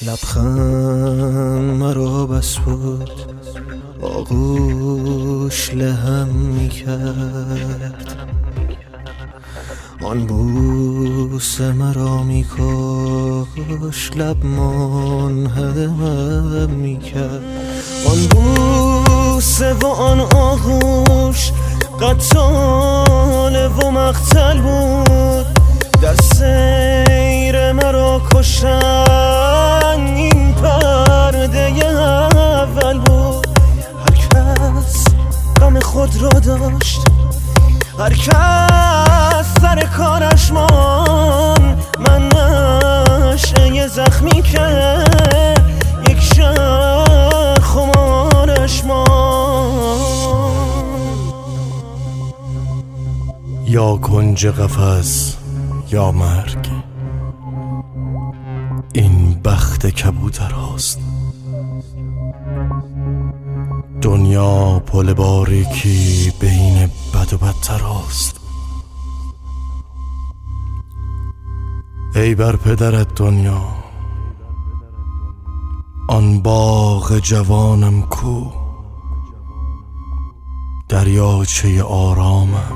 لبخند مرا بس بود، آغوش لهم میکرد. آن بوسه مرا میکش، لب منهدمم میکرد. آن بوسه و آن آغوش قتال و مقتل بود، در سیر مرا کشتن این پرده اول بود. هر کس غم خود را داشت، هر کس سر کارش مان، من نشأه زخمی که یک شهر خمارش مان. یا کنج قفس یا مرگ، این بخت کبوتر هاست. دنیا پل باریکی بین بد و بدتر هاست. ای بر پدرت دنیا، آن باغ جوانم کو، دریاچه آرامم،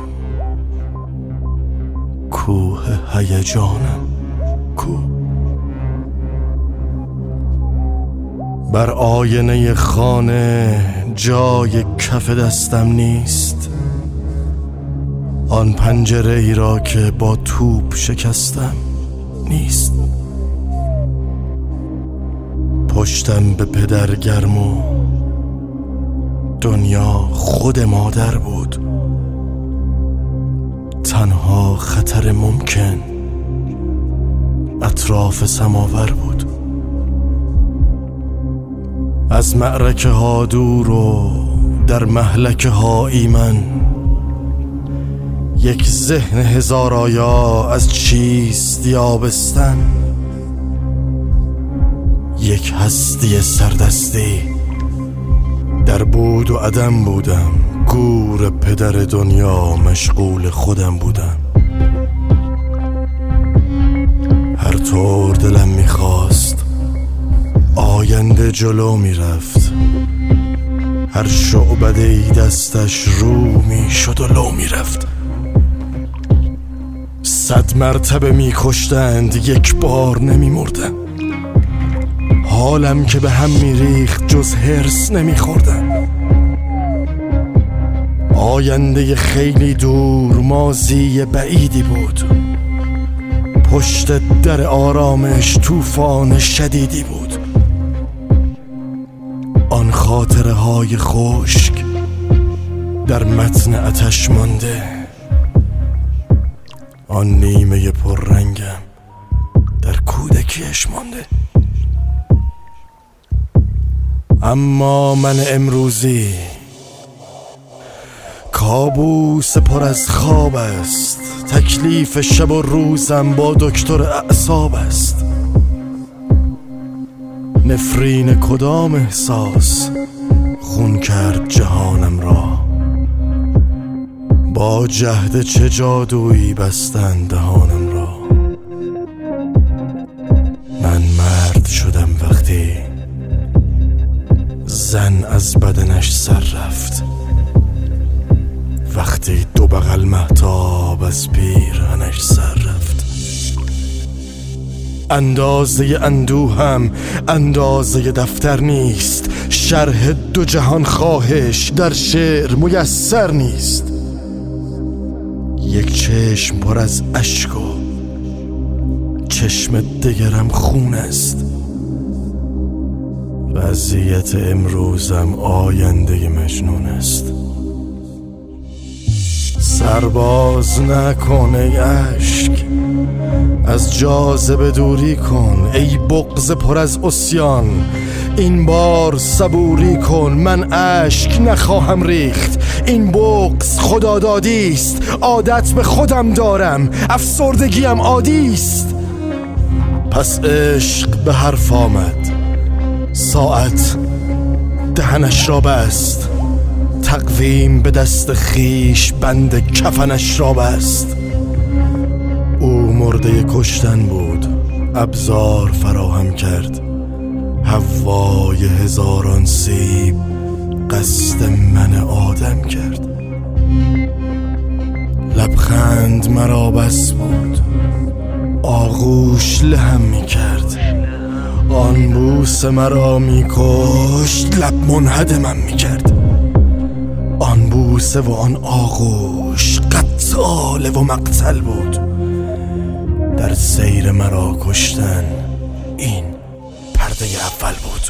کوه هیجانم کو. بر آینه خانه جای کف دستم نیست، آن پنجره ای را که با توپ شکستم نیست. پشتم به پدر گرم و دنیا خود مادر بود. تنها خطر ممکن اطراف سماور بود. از معرکه ها دور و در مهلکه ها ایمن، یک ذهن هزار آیا از چیست یابستن، یک هستی سردستی در بود و عدم بودم. گور پدر دنیا مشغول خودم بودم. هر طور دلم میخواست آینده جلو میرفت، هر شعبده‌ای دستش رو میشد و لو میرفت. 100 مرتبه میکشتند یک بار نمیمردم. حالم که به هم میریخت جز هرس نمیخوردم. آینده خیلی دور ماضی بعیدی بود، پشت در آرامش طوفان شدیدی بود. آن خاطره های خشک در متن آتش مانده، آن نیمه پررنگم در کودکیش مانده. اما من امروزی کابوس پر از خواب است. تکلیف شب و روزم با دکتر اعصاب است. نفرین کدام احساس خون کرد جهانم را، با جهد چه جادویی بستن دهانم را. من مرد شدم وقتی زن از بدنش سر رفت، وقتی 2 بغل مهتاب از پیرهنش سر رفت. اندازه اندوهم اندازه دفتر نیست، شرح 2 جهان خواهش در شعر میسر نیست. یک چشم پر از اشک و چشم دگرم خون است. وضعیت امروزم آینده مجنون است. سرباز نکن ای اشک، از جاذبه دوری کن ای بغض پر از عصیان. این بار صبوری کن، من اشک نخواهم ریخت. این بغض خدادادیست، عادت به خودم دارم، افسردگیم عادیست. پس عشق به حرف آمد، ساعت دهنش را بست، تقویم به دست خیش بند کفنش را بست. او مرده کشتن بود، ابزار فراهم کرد، هوای هزاران سیب قصد من آدم کرد. لبخند مرا بس بود، آغوش لهم می کرد. آن بوس مرا می کشت، لب منهدمم می کرد. آن بوسه و آن آغوش قتال و مقتل بود. در سیر مرا کشتن این پرده اول بود.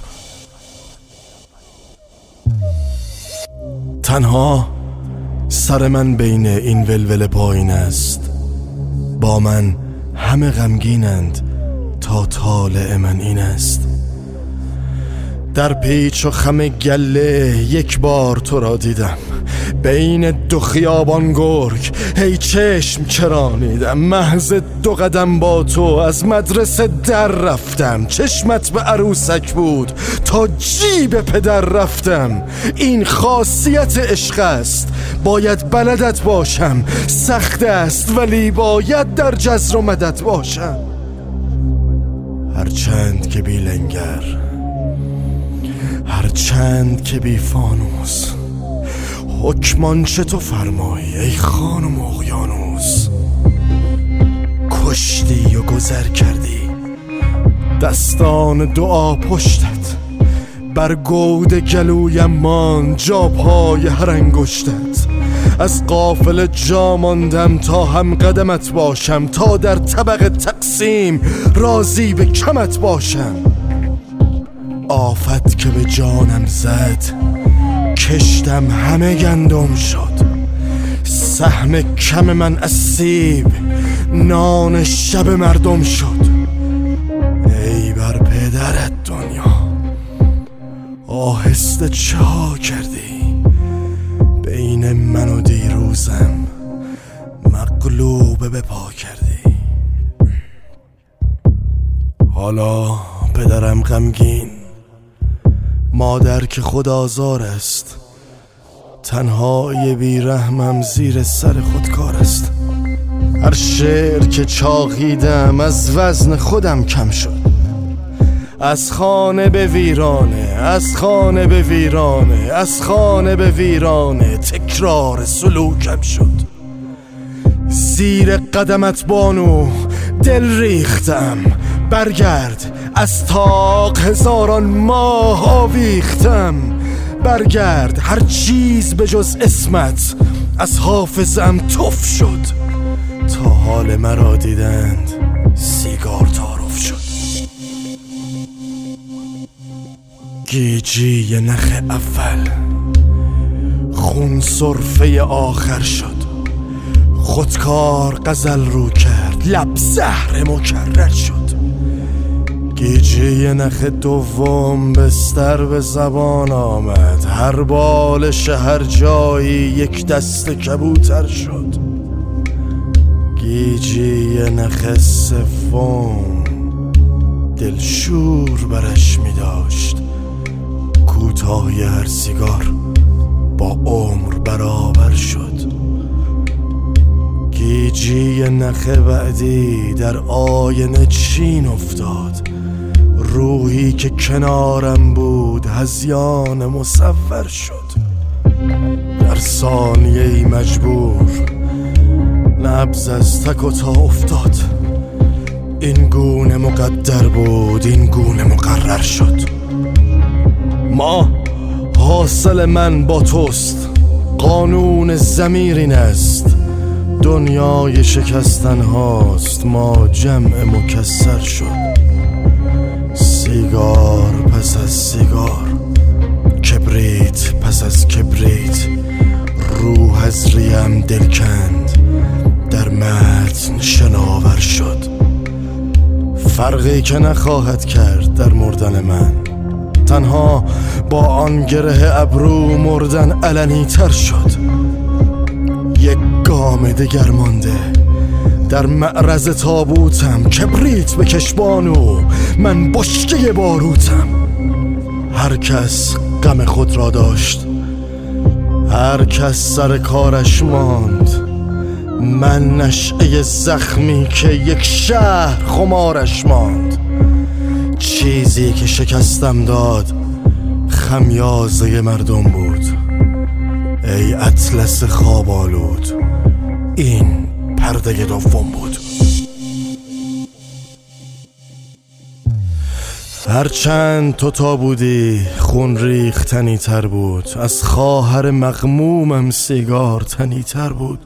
تنها سر من بین این ولول پایین است. با من همه غمگینند تا طالع من این است. در پیچ و خم گله یک بار تو را دیدم، بین دو خیابان گرگ هی چشم چرانیدم. محض 2 قدم با تو از مدرسه در رفتم. چشمت به عروسک بود تا جیب پدر رفتم. این خاصیت عشق است، باید بلدت باشم. سخت است ولی باید در جزر و مدد باشم. هرچند که بی لنگر، هرچند که بی فانوس، حکمان چه تو فرمایی ای خانم اقیانوس. کشتی و گذر کردی دستان دعا پشتت، بر گود گلویم ماند جا پای هر انگشتت. از قافله جا ماندم تا هم قدمت باشم، تا در طبق تقسیم راضی به کمت باشم. آفت که به جانم زد کشتم همه گندم شد. سهم کم من از سیب نان شب مردم شد. ای بر پدرت دنیا آهسته چه ها کردی؟ بین من و دیروزم مغلوب به پا کردی. حالا پدرم غمگین، مادر که خود آزار است. تنهای بیرحمم زیر سر خودکار است. هر شعر که چاقیدم از وزن خودم کم شد. از خانه به ویرانه، از خانه به ویرانه، از خانه به ویرانه تکرار سلوکم شد. زیر قدمت بانو دل ریختم، برگرد از تاق هزاران ماه آویختم. برگرد هر چیز به جز اسمت از حافظم تف شد. تا حال مرا دیدند سیگار تعارف شد. گیجی نخ اول خون سرفه آخر شد. خودکار غزل رو کرد، لب زهر مکرر شد. گیجی نخ دوم بستر به زبان آمد. هر بالش هر جایی یک دست کبوتر شد. گیجی نخ سوم دلشور برش می داشت. کوتاهی هر سیگار با عمر برابر شد. گیجی نخ بعدی در آینه چین افتاد. روحی که کنارم بود هذیان مصور شد. در ثانیه‌ای مجبور نبض از تک و تا افتاد. این گونه مقدر بود، این گونه مقرر شد. ما حاصل من با توست، قانون ضمیر این است. دنیای شکستن هاست، ما جمع مکسر شد. سیگار پس از سیگار، کبریت پس از کبریت، روح از ریم دل کند، در متن شناور شد. فرقی که نخواهد کرد در مردن من، تنها با آن گره ابرو مردن علنی تر شد. یک گام دگر مانده در معرض تابوتم. کبریت به کشبانو، من بشکه باروتم. هر کس غم خود را داشت، هر کس سر کارش ماند. من نشعه زخمی که یک شهر خمارش ماند. چیز چیزی که شکستم داد خمیازه مردم بود. ای اطلس خواب آلود، این پرده دوم بود. هرچند تو تا بودی خون ریختنی تر بود، از خواهر مغمومم سیگار تنی تر بود.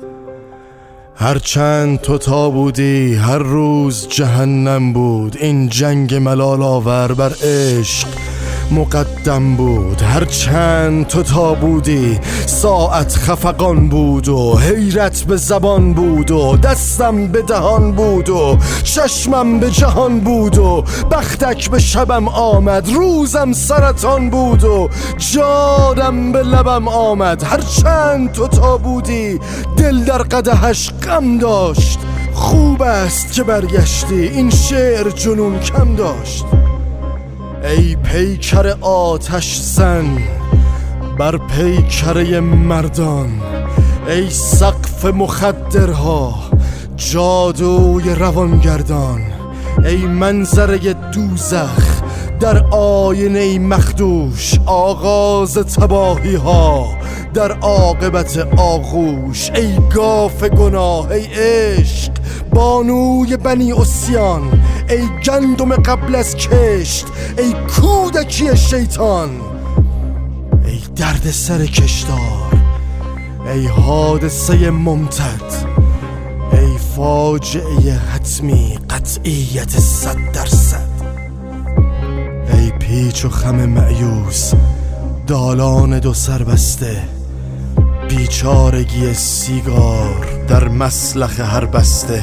هرچند تو تا بودی هر روز جهنم بود، این جنگ ملال آور بر عشق مقدم بود. هرچند تو تا بودی ساعت خفقان بود و حیرت به زبان بود و دستم به دهان بود و چشمم به جهان بود و بختک به شبم آمد، روزم سرطان بود و جادم به لبم آمد. هرچند تو تا بودی دل در قدحش غم داشت، خوب است که برگشتی، این شعر جنون کم داشت. ای پیکر آتش زن بر پیکره مردان، ای سقف مخدرها جادوی روانگردان، ای منظره دوزخ در آینه مخدوش، آغاز تباهی ها در عاقبت آغوش. ای گاف گناه، ای عشق بانوی بنی عصیان، ای گندم قبل از کشت، ای کودکی شیطان، ای درد سر کشتار، ای حادثه ممتد، ای فاجعه حتمی قطعیت 100%. ای پیچ و خم مأیوس دالان دو سر بسته، بیچارگی سیگار در مسلخ هر بسته.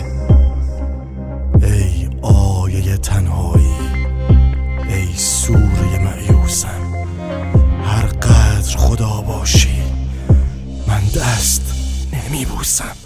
ای آیه تنهایی، ای سوره مأیوسم، هر قدر خدا باشی من دست نمی بوسم.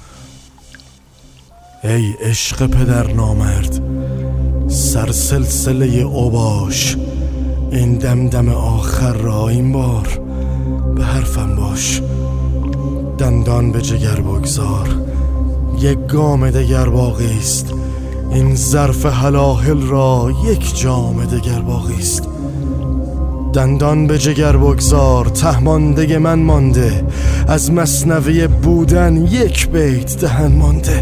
ای عشق پدر نامرد سرسلسله اوباش، این دمدم آخر را این بار به حرفم باش. دندان به جگر بگذار، یک گام دگر باقی است، این ظرف هلاهل را یک جام دگر باقی است. دندان به جگر بگذار، ته مانده من مانده، از مثنوی بودن یک بیت دهن مانده.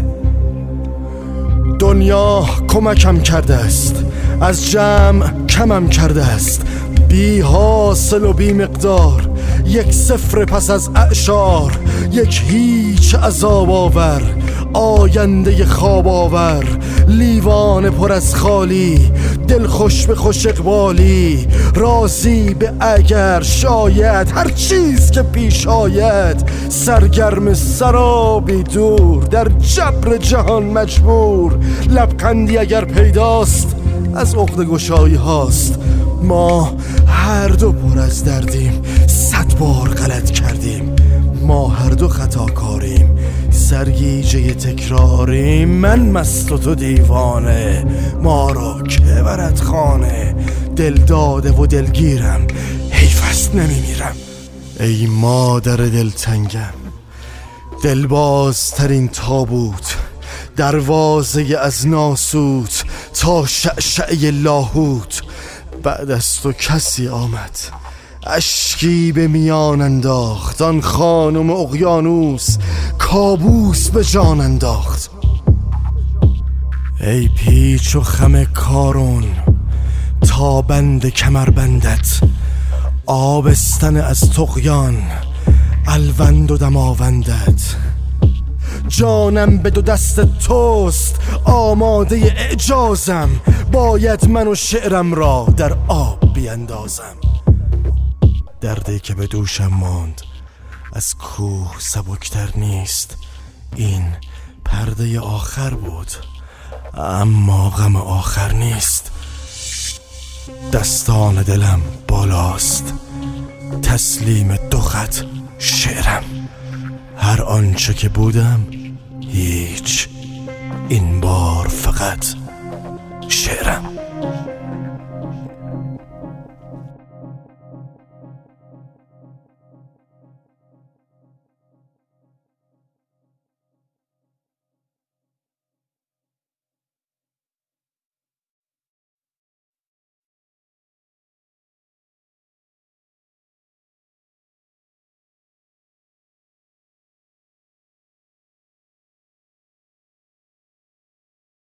دنیا کمکم کرده است، از جمع کمم کرده است، بی حاصل و بی مقدار، یک صفر پس از اعشار، یک هیچ عذاب آور، آینده خواب آور، لیوان پر از خالی، دل خوش به خوش اقبالی، راضی به اگر شاید هر چیز که پیش آید، سرگرم سرابی دور در جبر جهان مجبور. لبخندی اگر پیداست از عقده گشایی هاست، ما هر دو پر از دردیم، 100 بار غلط کردیم، ما هر دو خطاکاریم، سرگیجه تکراریم. من مست و تو دیوانه، ما را که برد خانه، دل داده و دلگیرم، حیف است نمیمیرم. ای مادر دلتنگم، دلبازترین تابوت، دروازه از ناسوت تا شعشعه لاهوت. بعد از تو کسی آمد، اشکی به میان انداخت، آن خانم اقیانوس کابوس به جان انداخت. ای پیچ و خم کارون تا بند کمربندت، آبستن از طغیان الوند و دماوندت. جانم به دو دست توست، آماده اعجازم، باید من و شعرم را در آب بیندازم. دردی که به دوشم ماند از کوه سبکتر نیست، این پرده آخر بود اما غم آخر نیست. دستان دلم بالاست، تسلیم دو خط شعرم، هر آنچه که بودم هیچ، این بار فقط شعرم.